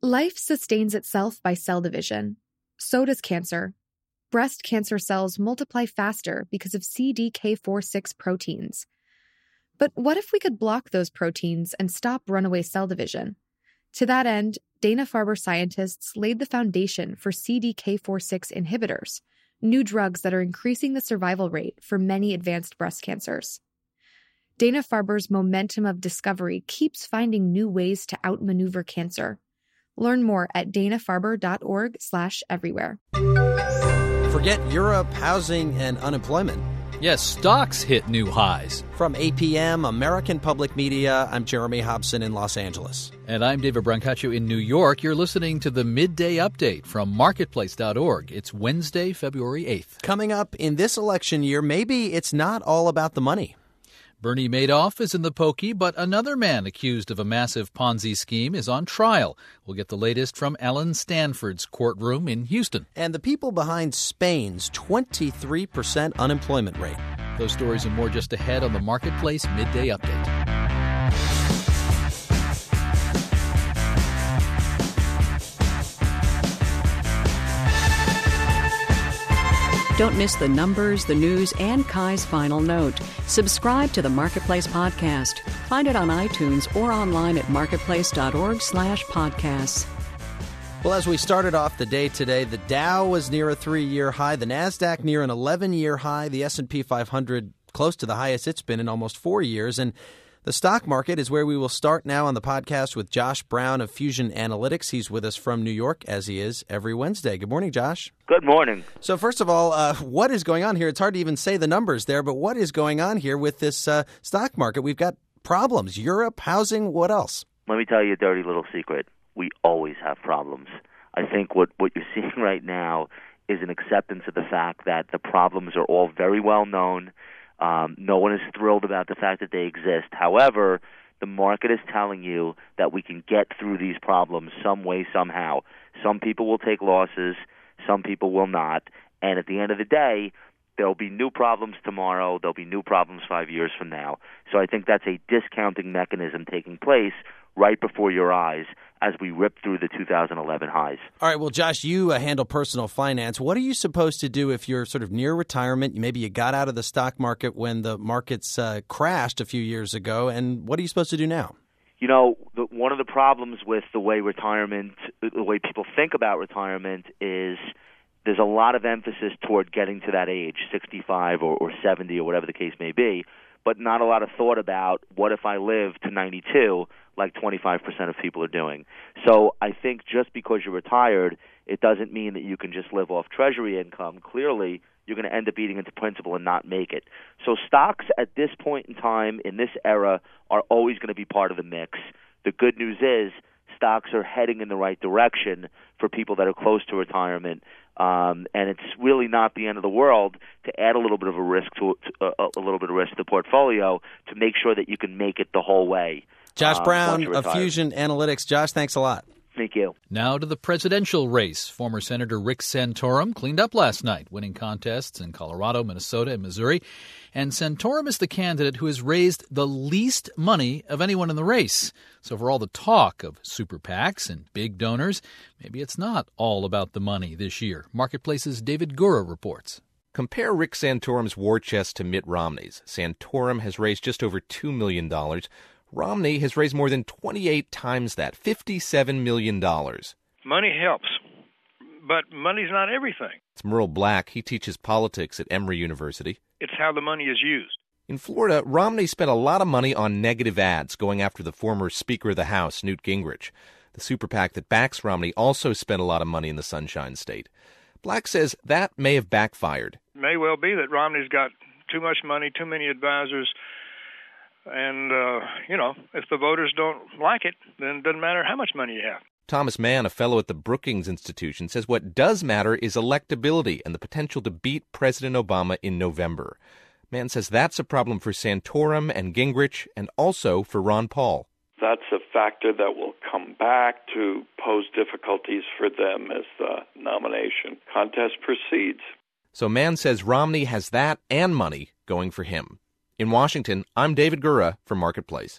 Life sustains itself by cell division. So does cancer. Breast cancer cells multiply faster because of CDK4/6 proteins. But what if we could block those proteins and stop runaway cell division? To that end, Dana-Farber scientists laid the foundation for CDK4/6 inhibitors, new drugs that are increasing the survival rate for many advanced breast cancers. Dana-Farber's momentum of discovery keeps finding new ways to outmaneuver cancer. Learn more at danafarber.org/everywhere. Forget Europe, housing, and unemployment. Yes, stocks hit new highs. From APM, American Public Media, I'm Jeremy Hobson in Los Angeles. And I'm David Brancaccio in New York. You're listening to the Midday Update from Marketplace.org. It's Wednesday, February 8th. Coming up in this election year, maybe it's not all about the money. Bernie Madoff is in the pokey, but another man accused of a massive Ponzi scheme is on trial. We'll get the latest from Ellen Stanford's courtroom in Houston. And the people behind Spain's 23% unemployment rate. Those stories and more just ahead on the Marketplace Midday Update. Don't miss the numbers, the news, and Kai's final note. Subscribe to the Marketplace podcast. Find it on iTunes or online at marketplace.org/podcasts. Well, as we started off the day today, the Dow was near a 3-year high, the NASDAQ near an 11-year high, the S&P 500 close to the highest it's been in almost 4 years, and the stock market is where we will start now on the podcast with Josh Brown of Fusion Analytics. He's with us from New York, as he is every Wednesday. Good morning, Josh. Good morning. So first of all, what is going on here? It's hard to even say the numbers there, but what is going on here with this stock market? We've got problems. Europe, housing, what else? Let me tell you a dirty little secret. We always have problems. I think what you're seeing right now is an acceptance of the fact that the problems are all very well known. No one is thrilled about the fact that they exist. However, the market is telling you that we can get through these problems some way, somehow. Some people will take losses, some people will not. And at the end of the day, there will be new problems tomorrow. There'll be new problems 5 years from now. So I think that's a discounting mechanism taking place right before your eyes as we rip through the 2011 highs. All right, well, Josh, you handle personal finance. What are you supposed to do if you're sort of near retirement? Maybe you got out of the stock market when the markets crashed a few years ago, and what are you supposed to do now? You know, one of the problems with the way people think about retirement is there's a lot of emphasis toward getting to that age, 65 or 70 or whatever the case may be, but not a lot of thought about what if I live to 92 like 25% of people are doing. So I think just because you're retired, it doesn't mean that you can just live off Treasury income. Clearly, you're going to end up eating into principal and not make it. So stocks at this point in time, in this era, are always going to be part of the mix. The good news is stocks are heading in the right direction for people that are close to retirement. And it's really not the end of the world to add a little bit of risk to the portfolio to make sure that you can make it the whole way. Josh Brown of Fusion Analytics. Josh, thanks a lot. Thank you. Now to the presidential race. Former Senator Rick Santorum cleaned up last night, winning contests in Colorado, Minnesota, and Missouri. And Santorum is the candidate who has raised the least money of anyone in the race. So for all the talk of super PACs and big donors, maybe it's not all about the money this year. Marketplace's David Gura reports. Compare Rick Santorum's war chest to Mitt Romney's. Santorum has raised just over $2 million. Romney has raised more than 28 times that, $57 million. Money helps, but money's not everything. It's Merle Black. He teaches politics at Emory University. It's how the money is used. In Florida, Romney spent a lot of money on negative ads going after the former Speaker of the House, Newt Gingrich. The super PAC that backs Romney also spent a lot of money in the Sunshine State. Black says that may have backfired. It may well be that Romney's got too much money, too many advisors. And, if the voters don't like it, then it doesn't matter how much money you have. Thomas Mann, a fellow at the Brookings Institution, says what does matter is electability and the potential to beat President Obama in November. Mann says that's a problem for Santorum and Gingrich and also for Ron Paul. That's a factor that will come back to pose difficulties for them as the nomination contest proceeds. So Mann says Romney has that and money going for him. In Washington, I'm David Gura for Marketplace.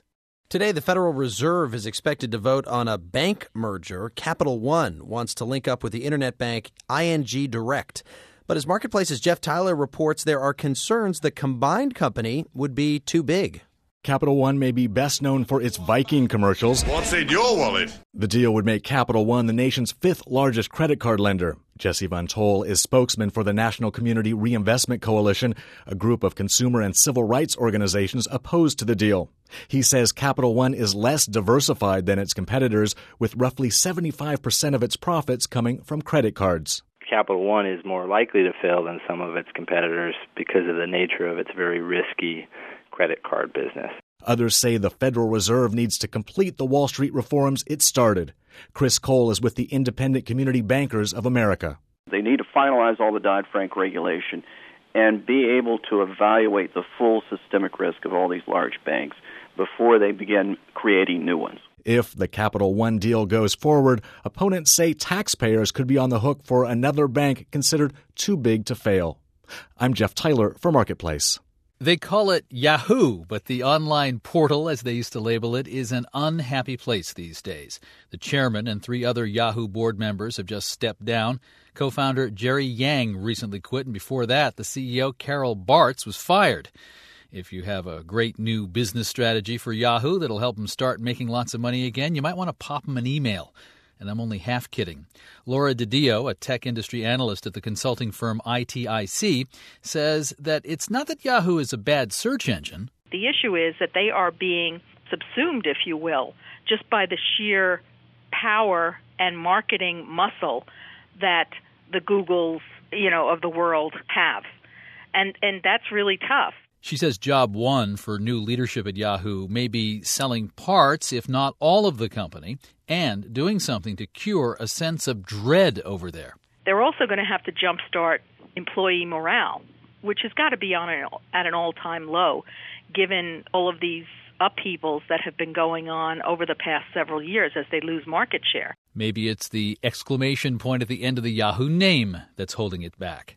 Today, the Federal Reserve is expected to vote on a bank merger. Capital One wants to link up with the internet bank ING Direct. But as Marketplace's Jeff Tyler reports, there are concerns the combined company would be too big. Capital One may be best known for its Viking commercials. What's in your wallet? The deal would make Capital One the nation's fifth largest credit card lender. Jesse Van Tol is spokesman for the National Community Reinvestment Coalition, a group of consumer and civil rights organizations opposed to the deal. He says Capital One is less diversified than its competitors, with roughly 75% of its profits coming from credit cards. Capital One is more likely to fail than some of its competitors because of the nature of its very risky credit card business. Others say the Federal Reserve needs to complete the Wall Street reforms it started. Chris Cole is with the Independent Community Bankers of America. They need to finalize all the Dodd-Frank regulation and be able to evaluate the full systemic risk of all these large banks before they begin creating new ones. If the Capital One deal goes forward, opponents say taxpayers could be on the hook for another bank considered too big to fail. I'm Jeff Tyler for Marketplace. They call it Yahoo, but the online portal, as they used to label it, is an unhappy place these days. The chairman and 3 other Yahoo board members have just stepped down. Co-founder Jerry Yang recently quit, and before that, the CEO Carol Bartz was fired. If you have a great new business strategy for Yahoo that'll help them start making lots of money again, you might want to pop them an email. And I'm only half kidding. Laura DiDio, a tech industry analyst at the consulting firm ITIC, says that it's not that Yahoo is a bad search engine. The issue is that they are being subsumed, if you will, just by the sheer power and marketing muscle that the Googles, of the world have. And that's really tough. She says job one for new leadership at Yahoo may be selling parts, if not all of the company, and doing something to cure a sense of dread over there. They're also going to have to jumpstart employee morale, which has got to be at an all-time low, given all of these upheavals that have been going on over the past several years as they lose market share. Maybe it's the exclamation point at the end of the Yahoo name that's holding it back.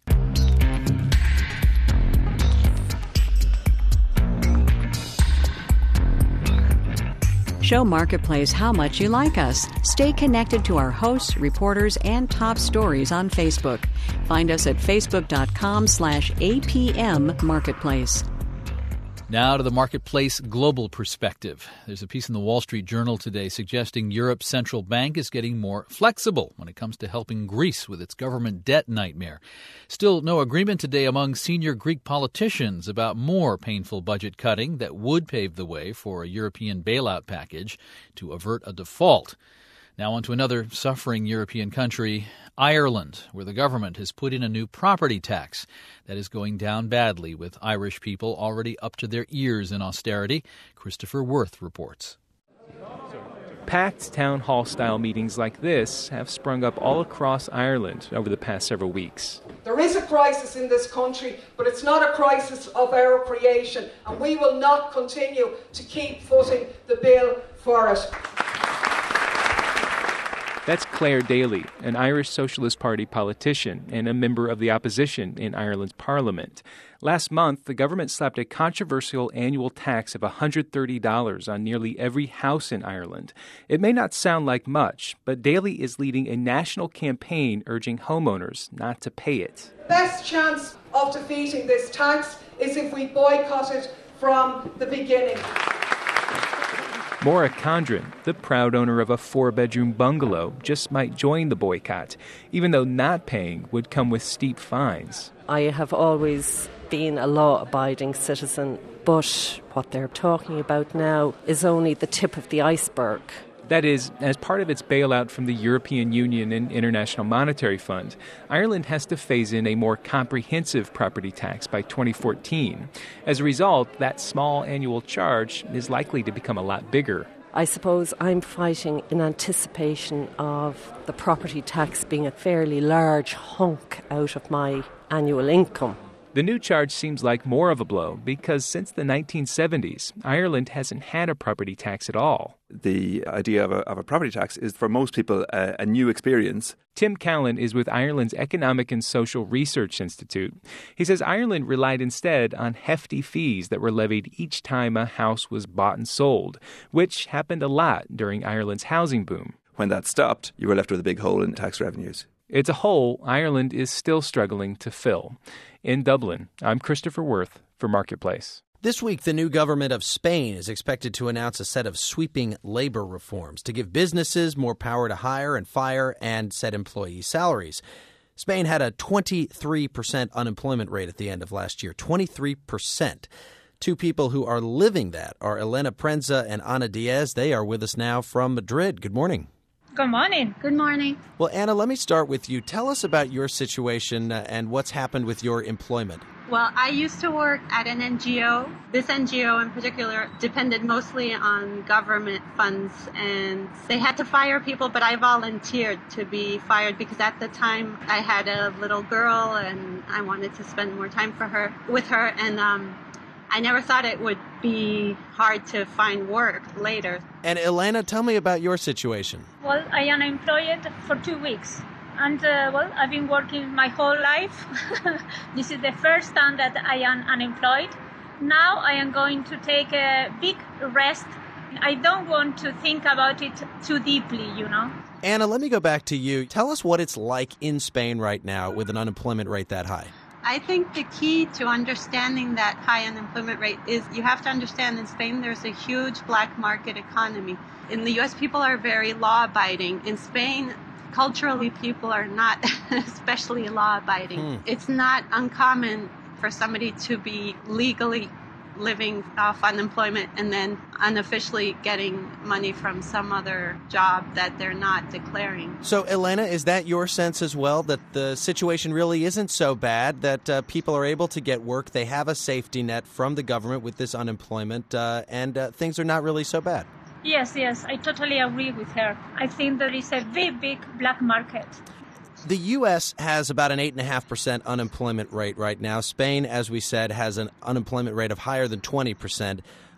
Show Marketplace how much you like us. Stay connected to our hosts, reporters, and top stories on Facebook. Find us at facebook.com/APM Marketplace. Now to the Marketplace global perspective. There's a piece in the Wall Street Journal today suggesting Europe's central bank is getting more flexible when it comes to helping Greece with its government debt nightmare. Still no agreement today among senior Greek politicians about more painful budget cutting that would pave the way for a European bailout package to avert a default. Now on to another suffering European country, Ireland, where the government has put in a new property tax that is going down badly, with Irish people already up to their ears in austerity. Christopher Worth reports. Packed town hall-style meetings like this have sprung up all across Ireland over the past several weeks. There is a crisis in this country, but it's not a crisis of our creation, and we will not continue to keep footing the bill for it. That's Claire Daly, an Irish Socialist Party politician and a member of the opposition in Ireland's parliament. Last month, the government slapped a controversial annual tax of $130 on nearly every house in Ireland. It may not sound like much, but Daly is leading a national campaign urging homeowners not to pay it. Best chance of defeating this tax is if we boycott it from the beginning. Maura Condren, the proud owner of a 4-bedroom bungalow, just might join the boycott, even though not paying would come with steep fines. I have always been a law-abiding citizen, but what they're talking about now is only the tip of the iceberg. That is, as part of its bailout from the European Union and International Monetary Fund, Ireland has to phase in a more comprehensive property tax by 2014. As a result, that small annual charge is likely to become a lot bigger. I suppose I'm fighting in anticipation of the property tax being a fairly large hunk out of my annual income. The new charge seems like more of a blow because since the 1970s, Ireland hasn't had a property tax at all. The idea of a property tax is, for most people, a new experience. Tim Callan is with Ireland's Economic and Social Research Institute. He says Ireland relied instead on hefty fees that were levied each time a house was bought and sold, which happened a lot during Ireland's housing boom. When that stopped, you were left with a big hole in tax revenues. It's a hole Ireland is still struggling to fill. In Dublin, I'm Christopher Worth for Marketplace. This week, the new government of Spain is expected to announce a set of sweeping labor reforms to give businesses more power to hire and fire and set employee salaries. Spain had a 23% unemployment rate at the end of last year, 23%. Two people who are living that are Elena Prensa and Ana Diaz. They are with us now from Madrid. Good morning. Good morning. Good morning. Well, Anna, let me start with you. Tell us about your situation and what's happened with your employment. Well, I used to work at an NGO. This NGO in particular depended mostly on government funds, and they had to fire people, but I volunteered to be fired because at the time I had a little girl and I wanted to spend more time with her, and I never thought it would be hard to find work later. And Elena, tell me about your situation. Well, I am unemployed for 2 weeks. And, I've been working my whole life. This is the first time that I am unemployed. Now I am going to take a big rest. I don't want to think about it too deeply, Anna, let me go back to you. Tell us what it's like in Spain right now with an unemployment rate that high. I think the key to understanding that high unemployment rate is you have to understand in Spain there's a huge black market economy. In the U.S., people are very law-abiding. In Spain, culturally, people are not especially law-abiding. It's not uncommon for somebody to be legally living off unemployment and then unofficially getting money from some other job that they're not declaring. So, Elena, is that your sense as well, that the situation really isn't so bad, that people are able to get work, they have a safety net from the government with this unemployment, and things are not really so bad? Yes, I totally agree with her. I think there is a very big black market. The U.S. has about an 8.5% unemployment rate right now. Spain, as we said, has an unemployment rate of higher than 20%.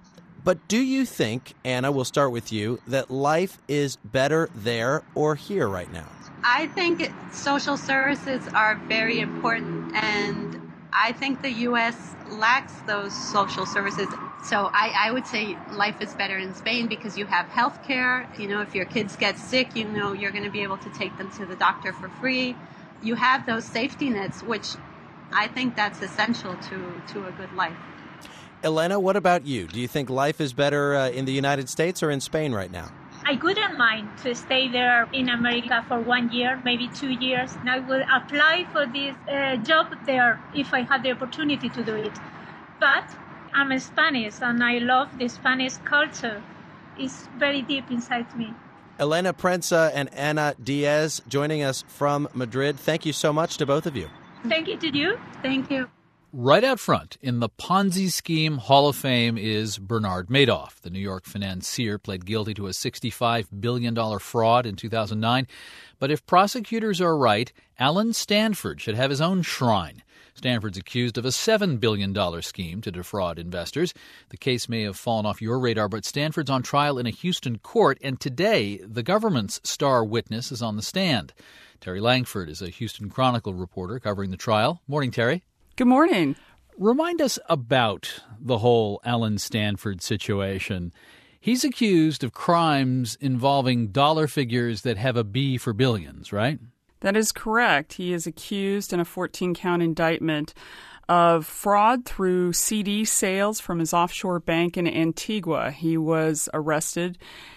But do you think, Anna, we'll start with you, that life is better there or here right now? I think social services are very important, and I think the U.S. lacks those social services. So I would say life is better in Spain because you have health care. If your kids get sick, you're going to be able to take them to the doctor for free. You have those safety nets, which I think that's essential to a good life. Elena, what about you? Do you think life is better in the United States or in Spain right now? I wouldn't mind to stay there in America for 1 year, maybe 2 years. And I would apply for this job there if I had the opportunity to do it. But I'm Spanish and I love the Spanish culture. It's very deep inside me. Elena Prensa and Ana Diaz joining us from Madrid. Thank you so much to both of you. Thank you to you. Thank you. Right out front in the Ponzi scheme Hall of Fame is Bernard Madoff. The New York financier pled guilty to a $65 billion fraud in 2009. But if prosecutors are right, Alan Stanford should have his own shrine. Stanford's accused of a $7 billion scheme to defraud investors. The case may have fallen off your radar, but Stanford's on trial in a Houston court, and today the government's star witness is on the stand. Terry Langford is a Houston Chronicle reporter covering the trial. Morning, Terry. Good morning. Remind us about the whole Alan Stanford situation. He's accused of crimes involving dollar figures that have a B for billions, right? That is correct. He is accused in a 14-count indictment of fraud through CD sales from his offshore bank in Antigua. He was arrested,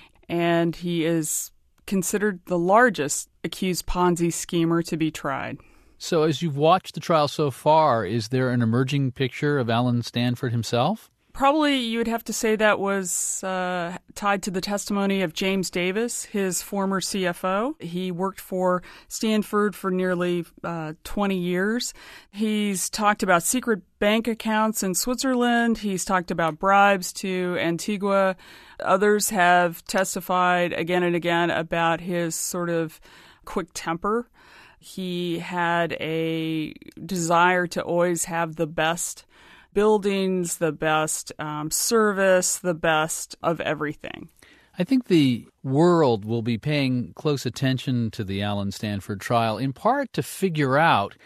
and he is considered the largest accused Ponzi schemer to be tried. So as you've watched the trial so far, is there an emerging picture of Alan Stanford himself? Probably you would have to say that was tied to the testimony of James Davis, his former CFO. He worked for Stanford for nearly 20 years. He's talked about secret bank accounts in Switzerland. He's talked about bribes to Antigua. Others have testified again and again about his sort of quick temper. He had a desire to always have the best buildings, the best service, the best of everything. I think the world will be paying close attention to the Allen Stanford trial, in part to figure out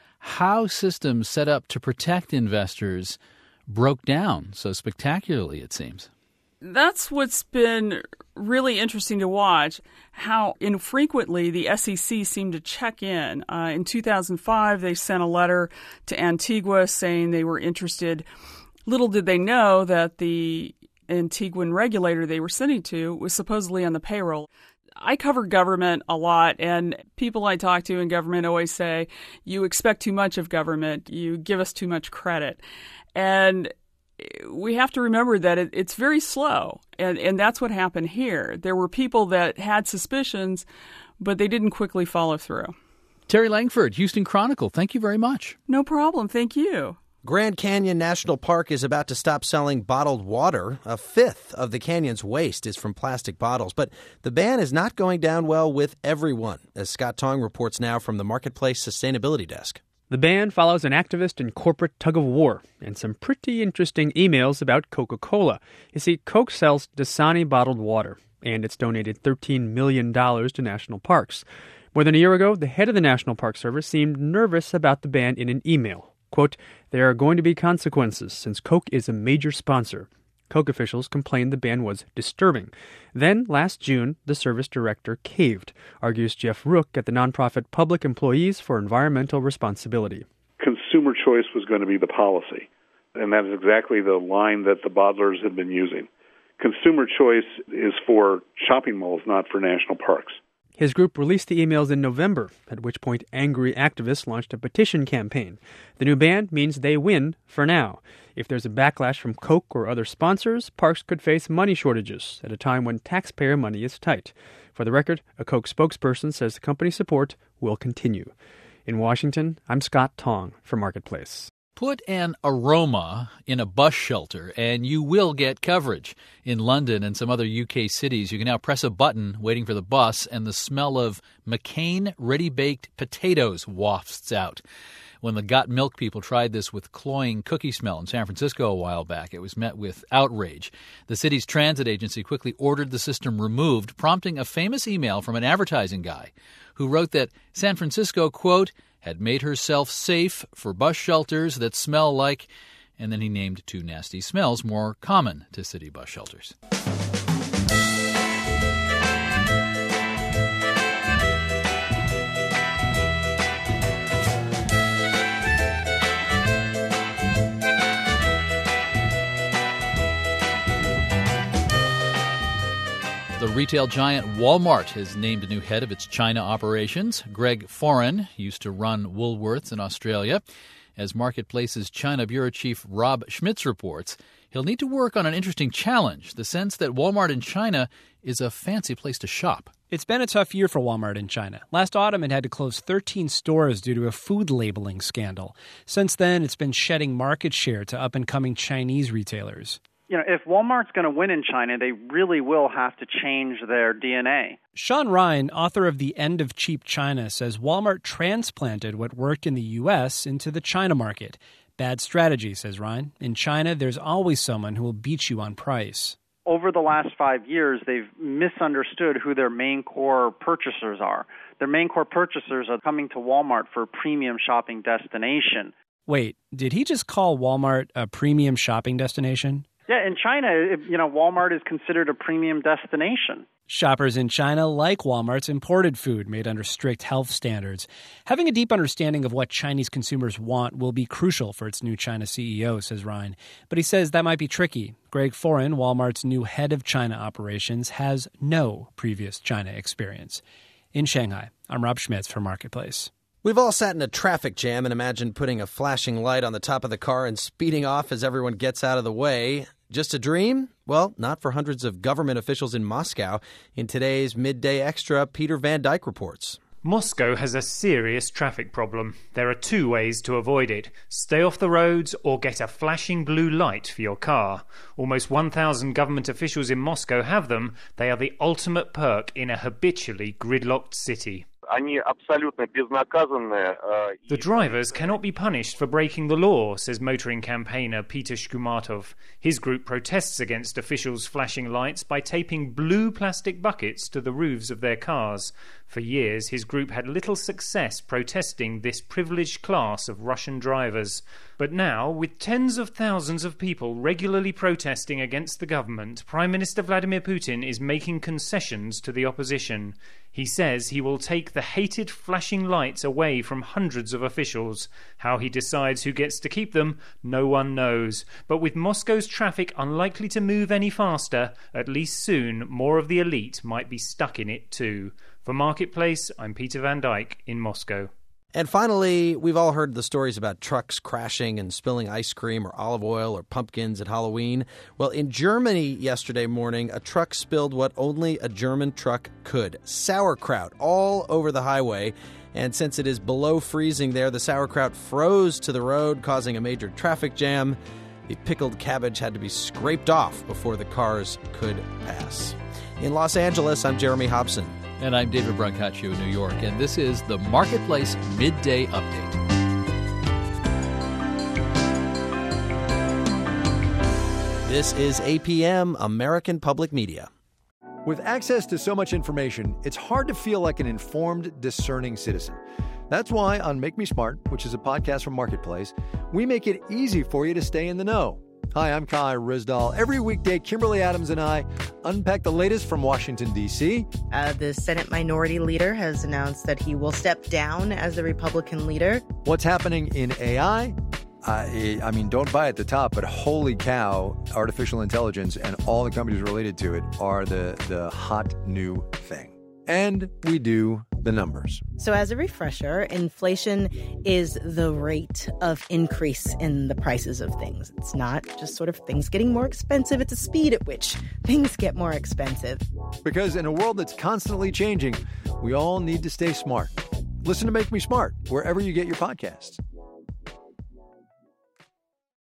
how systems set up to protect investors broke down so spectacularly, it seems. That's what's been really interesting to watch, how infrequently the SEC seemed to check in. In 2005, they sent a letter to Antigua saying they were interested. Little did they know that the Antiguan regulator they were sending to was supposedly on the payroll. I cover government a lot, and people I talk to in government always say, you expect too much of government, you give us too much credit. And we have to remember that it's very slow, and that's what happened here. There were people that had suspicions, but they didn't quickly follow through. Terry Langford, Houston Chronicle, thank you very much. No problem. Thank you. Grand Canyon National Park is about to stop selling bottled water. A fifth of the canyon's waste is from plastic bottles. But the ban is not going down well with everyone, as Scott Tong reports now from the Marketplace Sustainability Desk. The ban follows an activist and corporate tug-of-war and some pretty interesting emails about Coca-Cola. You see, Coke sells Dasani bottled water, and it's donated $13 million to national parks. More than a year ago, the head of the National Park Service seemed nervous about the ban in an email. Quote, there are going to be consequences since Coke is a major sponsor. Coke officials complained the ban was disturbing. Then, last June, the service director caved, argues Jeff Rook at the nonprofit Public Employees for Environmental Responsibility. Consumer choice was going to be the policy, and that is exactly the line that the bottlers have been using. Consumer choice is for shopping malls, not for national parks. His group released the emails in November, at which point angry activists launched a petition campaign. The new ban means they win for now. If there's a backlash from Coke or other sponsors, parks could face money shortages at a time when taxpayer money is tight. For the record, a Coke spokesperson says the company's support will continue. In Washington, I'm Scott Tong for Marketplace. Put an aroma in a bus shelter and you will get coverage. In London and some other UK cities, you can now press a button waiting for the bus and the smell of McCain ready-baked potatoes wafts out. When the Got Milk people tried this with cloying cookie smell in San Francisco a while back, it was met with outrage. The city's transit agency quickly ordered the system removed, prompting a famous email from an advertising guy who wrote that San Francisco, quote, had made herself safe for bus shelters that smell like, and then he named two nasty smells more common to city bus shelters. The retail giant Walmart has named a new head of its China operations. Greg Foran used to run Woolworths in Australia. As Marketplace's China Bureau Chief Rob Schmitz reports, he'll need to work on an interesting challenge, the sense that Walmart in China is a fancy place to shop. It's been a tough year for Walmart in China. Last autumn, it had to close 13 stores due to a food labeling scandal. Since then, it's been shedding market share to up-and-coming Chinese retailers. You know, if Walmart's going to win in China, they really will have to change their DNA. Sean Ryan, author of The End of Cheap China, says Walmart transplanted what worked in the U.S. into the China market. Bad strategy, says Ryan. In China, there's always someone who will beat you on price. Over the last 5 years, they've misunderstood who their main core purchasers are. Their main core purchasers are coming to Walmart for a premium shopping destination. Wait, did he just call Walmart a premium shopping destination? Yeah, in China, Walmart is considered a premium destination. Shoppers in China like Walmart's imported food made under strict health standards. Having a deep understanding of what Chinese consumers want will be crucial for its new China CEO, says Ryan. But he says that might be tricky. Greg Foran, Walmart's new head of China operations, has no previous China experience. In Shanghai, I'm Rob Schmitz for Marketplace. We've all sat in a traffic jam and imagined putting a flashing light on the top of the car and speeding off as everyone gets out of the way. Just a dream? Well, not for hundreds of government officials in Moscow. In today's Midday Extra, Peter Van Dyke reports. Moscow has a serious traffic problem. There are two ways to avoid it. Stay off the roads or get a flashing blue light for your car. Almost 1,000 government officials in Moscow have them. They are the ultimate perk in a habitually gridlocked city. The drivers cannot be punished for breaking the law, says motoring campaigner Peter Shkumatov. His group protests against officials flashing lights by taping blue plastic buckets to the roofs of their cars. For years, his group had little success protesting this privileged class of Russian drivers. But now, with tens of thousands of people regularly protesting against the government, Prime Minister Vladimir Putin is making concessions to the opposition. He says he will take the hated flashing lights away from hundreds of officials. How he decides who gets to keep them, no one knows. But with Moscow's traffic unlikely to move any faster, at least soon more of the elite might be stuck in it too. For Marketplace, I'm Peter Van Dyke in Moscow. And finally, we've all heard the stories about trucks crashing and spilling ice cream or olive oil or pumpkins at Halloween. Well, in Germany yesterday morning, a truck spilled what only a German truck could: sauerkraut all over the highway. And since it is below freezing there, the sauerkraut froze to the road, causing a major traffic jam. The pickled cabbage had to be scraped off before the cars could pass. In Los Angeles, I'm Jeremy Hobson. And I'm David Brancaccio in New York, and this is the Marketplace Midday Update. This is APM, American Public Media. With access to so much information, it's hard to feel like an informed, discerning citizen. That's why on Make Me Smart, which is a podcast from Marketplace, we make it easy for you to stay in the know. Hi, I'm Kai Rizdal. Every weekday, Kimberly Adams and I unpack the latest from Washington, D.C. The Senate Minority Leader has announced that he will step down as the Republican leader. What's happening in AI? I mean, don't buy at the top, but holy cow, artificial intelligence and all the companies related to it are the hot new thing. And we do the numbers. So as a refresher, inflation is the rate of increase in the prices of things. It's not just sort of things getting more expensive. It's the speed at which things get more expensive. Because in a world that's constantly changing, we all need to stay smart. Listen to Make Me Smart wherever you get your podcasts.